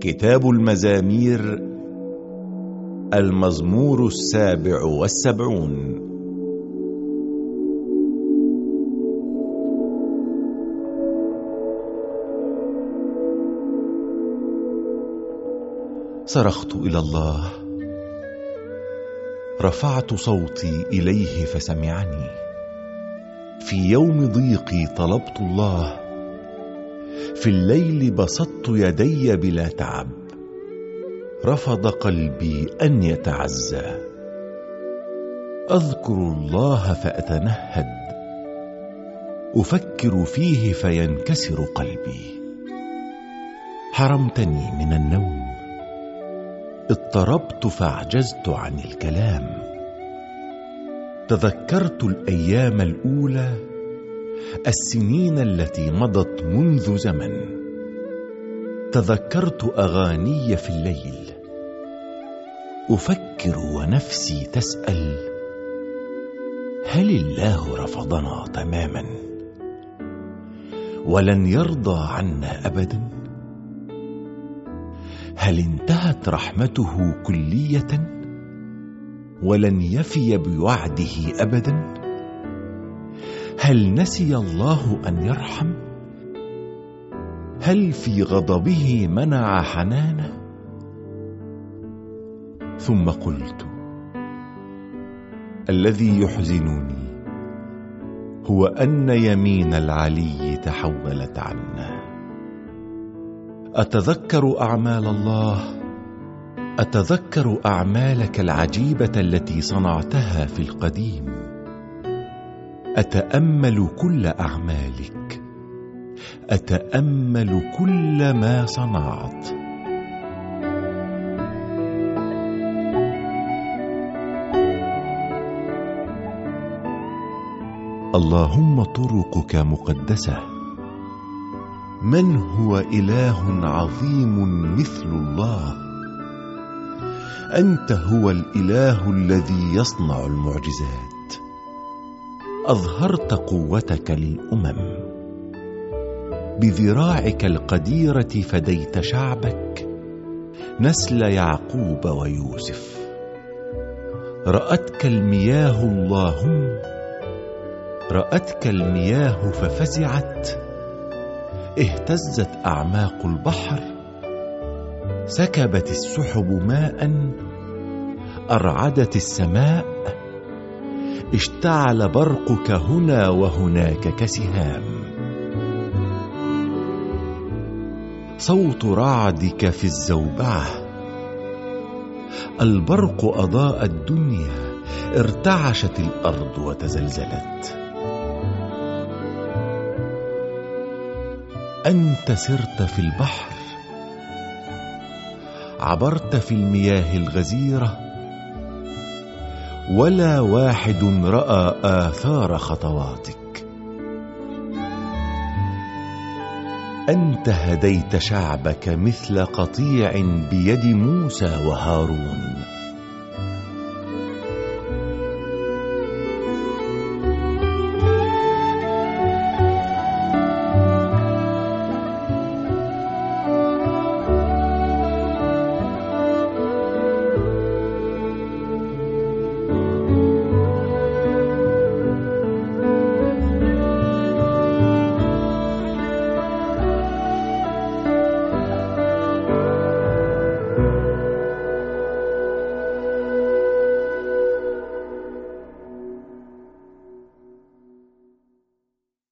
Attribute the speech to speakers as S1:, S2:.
S1: كتاب المزامير، المزمور 77. صرخت إلى الله، رفعت صوتي إليه فسمعني. في يوم ضيقي طلبت الله، في الليل بسطت يدي بلا تعب. رفض قلبي أن يتعزى. أذكر الله فأتنهد، أفكر فيه فينكسر قلبي. حرمتني من النوم، اضطربت فعجزت عن الكلام. تذكرت الأيام الأولى، السنين التي مضت منذ زمن. تذكرت أغاني في الليل، أفكر ونفسي تسأل: هل الله رفضنا تماما ولن يرضى عنا أبدا؟ هل انتهت رحمته كلية ولن يفي بوعده أبدا؟ هل نسي الله أن يرحم؟ هل في غضبه منع حنانه؟ ثم قلت: الذي يحزنني هو أن يمين العلي تحولت عنا. أتذكر أعمال الله، أتذكر أعمالك العجيبة التي صنعتها في القديم. أتأمل كل أعمالك، أتأمل كل ما صنعت. اللهم طرقك مقدسة. من هو إله عظيم مثل الله؟ أنت هو الإله الذي يصنع المعجزات. أظهرت قوتك للأمم، بذراعك القديرة فديت شعبك، نسل يعقوب ويوسف. رأتك المياه اللهم، رأتك المياه ففزعت. اهتزت أعماق البحر، سكبت السحب ماء، أرعدت السماء. اشتعل برقك هنا وهناك كسهام. صوت رعدك في الزوبعة. البرق أضاء الدنيا، ارتعشت الأرض وتزلزلت. أنت سرت في البحر، عبرت في المياه الغزيرة، ولا واحد رأى آثار خطواتك. أنت هديت شعبك مثل قطيع بيد موسى وهارون.